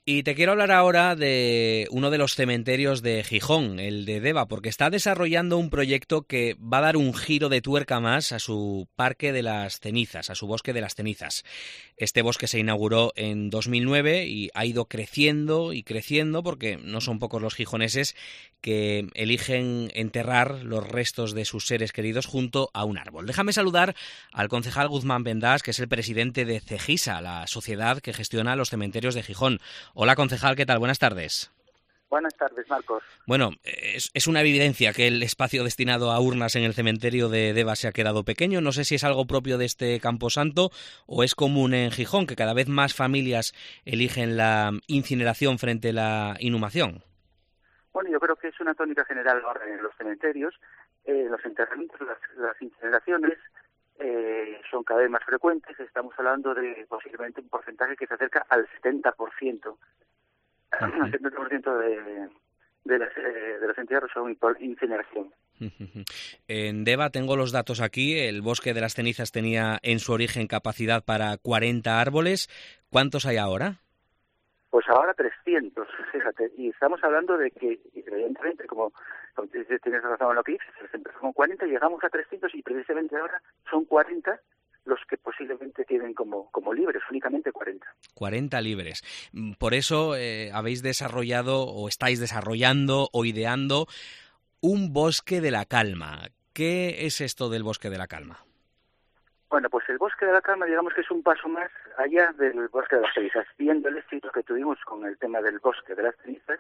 Y te quiero hablar ahora de uno de los cementerios de Gijón, el de Deva, porque está desarrollando un proyecto que va a dar un giro de tuerca más a su Parque de las Cenizas, a su Bosque de las Cenizas. Este bosque se inauguró en 2009 y ha ido creciendo y creciendo porque no son pocos los gijoneses que eligen enterrar los restos de sus seres queridos junto a un árbol. Déjame saludar al concejal Guzmán Bendás, que es el presidente de CEGISA, la sociedad que gestiona los cementerios de Gijón. Hola, concejal, ¿qué tal? Buenas tardes. Buenas tardes, Marcos. Bueno, es una evidencia que el espacio destinado a urnas en el cementerio de Deva se ha quedado pequeño. No sé si es algo propio de este camposanto o es común en Gijón, que cada vez más familias eligen la incineración frente a la inhumación. Bueno, yo creo que es una tónica general ahora en los cementerios. Los enterramientos, las incineraciones son cada vez más frecuentes. Estamos hablando de posiblemente un porcentaje que se acerca al 70%. El 70% de los entierros son por incineración. En Deva tengo los datos aquí. El Bosque de las Cenizas tenía en su origen capacidad para 40 árboles. ¿Cuántos hay ahora? Pues ahora 300, fíjate. Y estamos hablando de que, evidentemente, como tienes razón en lo que dices, se empezó con 40, llegamos a 300 y precisamente ahora son 40 los que posiblemente queden como libres, únicamente 40. 40 libres. Por eso habéis desarrollado o estáis desarrollando o ideando un bosque de la calma. ¿Qué es esto del bosque de la calma? Bueno, pues el bosque de la calma, digamos que es un paso más allá del bosque de las cenizas. Viendo el éxito que tuvimos con el tema del bosque de las cenizas,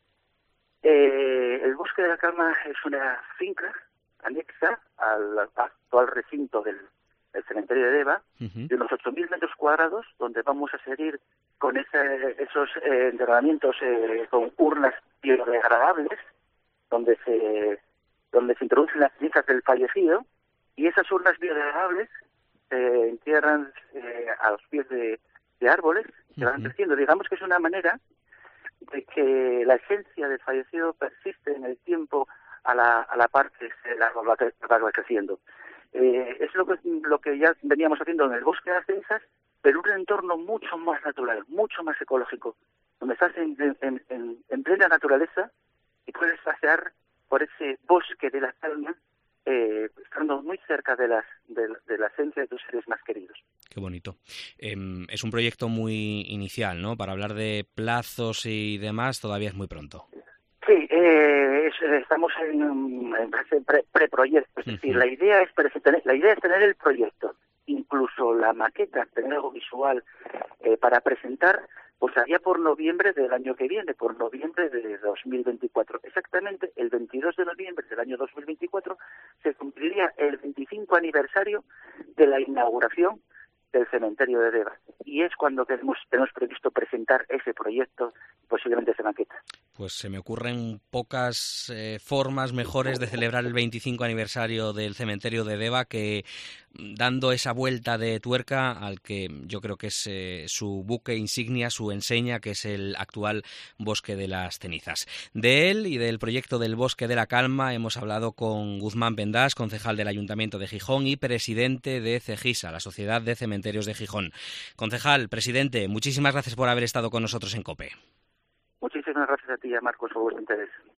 el bosque de la calma es una finca anexa al actual recinto del cementerio de Deva, de unos 8.000 metros cuadrados, donde vamos a seguir con esos enterramientos con urnas biodegradables, donde se introducen las cenizas del fallecido, y esas urnas biodegradables se entierran a los pies de árboles que van creciendo. Digamos que es una manera de que la esencia del fallecido persiste en el tiempo a la par que el árbol va creciendo. Es lo que ya veníamos haciendo en el bosque de las cenizas, pero un entorno mucho más natural, mucho más ecológico, donde estás en plena naturaleza y puedes pasear por ese bosque de la calma, estando muy cerca de la esencia de tus seres más queridos. Qué bonito. Es un proyecto muy inicial, ¿no? Para hablar de plazos y demás todavía es muy pronto. Sí, estamos en preproyecto, es decir, la idea es tener el proyecto, incluso la maqueta, tener algo visual para presentar, pues allá por noviembre del año que viene, por noviembre de 2024. Exactamente el 22 de noviembre del año 2024 se cumpliría el 25 aniversario de la inauguración del cementerio de Deva. Y es cuando tenemos previsto presentar ese proyecto, posiblemente esa maqueta. Pues se me ocurren pocas formas mejores de celebrar el 25 aniversario del cementerio de Deva que dando esa vuelta de tuerca al que yo creo que es su buque insignia, su enseña, que es el actual Bosque de las Cenizas. De él y del proyecto del Bosque de la Calma hemos hablado con Guzmán Bendás, concejal del Ayuntamiento de Gijón y presidente de CEGISA, la Sociedad de Cementerios de Gijón. Concejal, presidente, muchísimas gracias por haber estado con nosotros en COPE. Muchísimas gracias a ti y a Marcos por vuestro interés.